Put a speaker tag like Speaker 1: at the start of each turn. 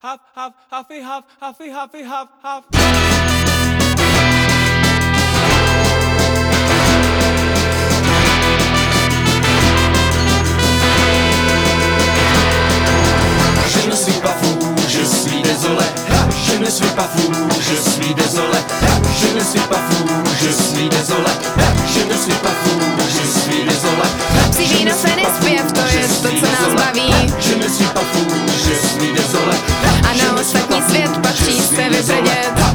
Speaker 1: Je ne suis pas fou, je suis désolé. Je ne suis pas fou, je suis désolé. Je ne suis pas fou, je suis désolé. Je ne suis pas fou, je suis désolé.
Speaker 2: Psi víno se nespěv, to je to, co nás baví.
Speaker 1: Je ne suis pas fou, je suis désolé.
Speaker 2: A na ostatní svět patří se vysedět.